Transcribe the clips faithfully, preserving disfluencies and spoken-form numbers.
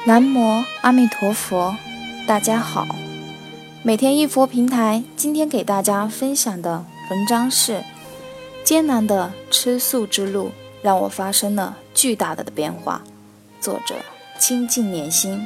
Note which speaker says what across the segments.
Speaker 1: 南无阿弥陀佛，大家好。每天一佛平台今天给大家分享的文章是：艰难的吃素之路让我发生了巨大的变化。作者清净年心。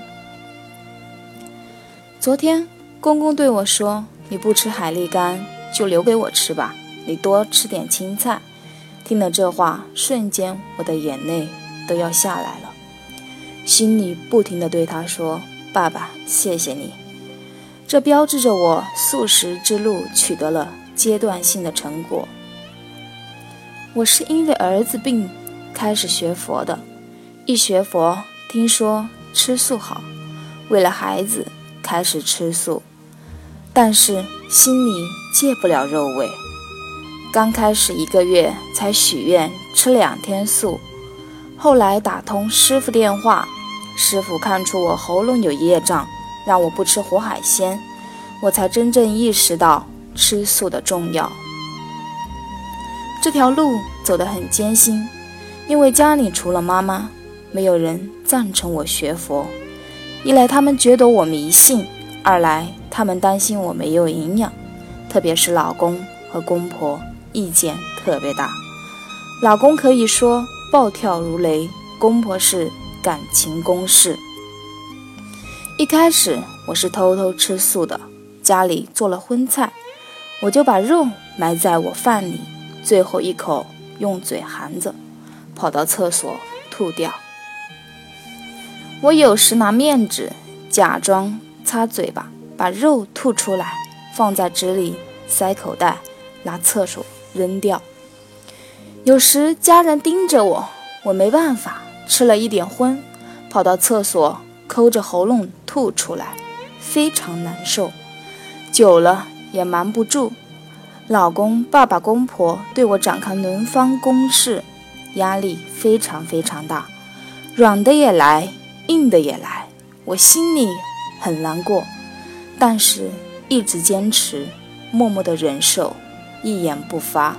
Speaker 1: 昨天公公对我说，你不吃海蛎干就留给我吃吧，你多吃点青菜。听了这话，瞬间我的眼泪都要下来了，心里不停地对他说，爸爸谢谢你。这标志着我素食之路取得了阶段性的成果。我是因为儿子病开始学佛的，一学佛听说吃素好，为了孩子开始吃素，但是心里戒不了肉味。刚开始一个月才许愿吃两天素，后来打通师傅电话，师傅看出我喉咙有业障，让我不吃活海鲜，我才真正意识到吃素的重要。这条路走得很艰辛，因为家里除了妈妈，没有人赞成我学佛。一来他们觉得我迷信，二来他们担心我没有营养，特别是老公和公婆意见特别大。老公可以说暴跳如雷，公婆是感情攻势。一开始我是偷偷吃素的，家里做了荤菜，我就把肉埋在我饭里，最后一口用嘴含着，跑到厕所吐掉。我有时拿面纸假装擦嘴巴，把肉吐出来，放在纸里塞口袋，拿厕所扔掉。有时家人盯着我，我没办法，吃了一点荤，跑到厕所抠着喉咙吐出来，非常难受，久了也瞒不住。老公、爸爸、公婆对我展开轮番攻势，压力非常非常大，软的也来，硬的也来，我心里很难过，但是一直坚持，默默地忍受，一言不发。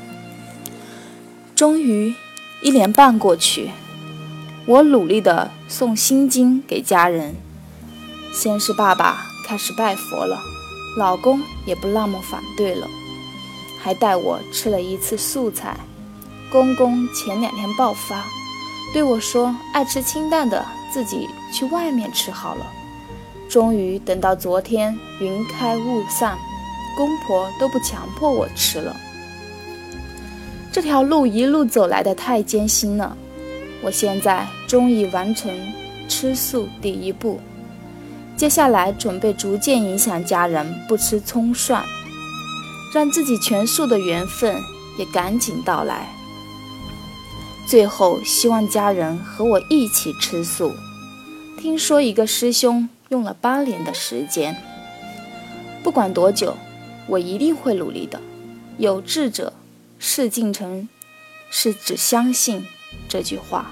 Speaker 1: 终于一年半过去，我努力地送心经给家人。先是爸爸开始拜佛了，老公也不那么反对了，还带我吃了一次素菜。公公前两天爆发，对我说爱吃清淡的自己去外面吃好了。终于等到昨天云开雾散，公婆都不强迫我吃了。这条路一路走来的太艰辛了，我现在终于完成吃素第一步，接下来准备逐渐影响家人不吃葱蒜，让自己全素的缘分也赶紧到来。最后希望家人和我一起吃素。听说一个师兄用了八年的时间，不管多久，我一定会努力的。有志者事竟成，是只相信这句话。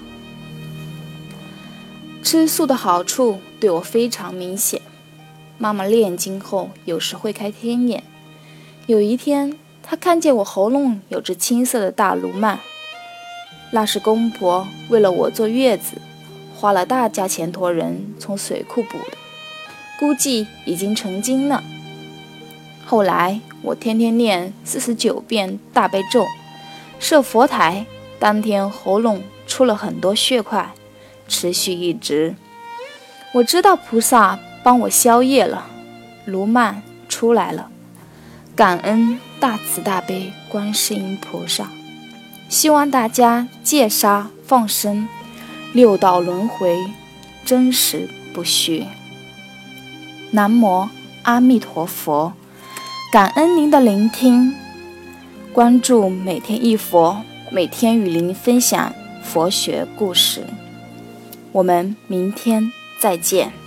Speaker 1: 吃素的好处对我非常明显。妈妈念经后有时会开天眼，有一天她看见我喉咙有只青色的大脓蔓，那是公婆为了我坐月子花了大价钱托人从水库补的，估计已经成精了。后来我天天念四十九遍大悲咒，设佛台，当天喉咙出了很多血块，持续一直。我知道菩萨帮我消业了，卢曼出来了，感恩大慈大悲观世音菩萨。希望大家戒杀放生，六道轮回真实不虚。南无阿弥陀佛。感恩您的聆听，关注每天一佛，每天与您分享佛学故事。我们明天再见。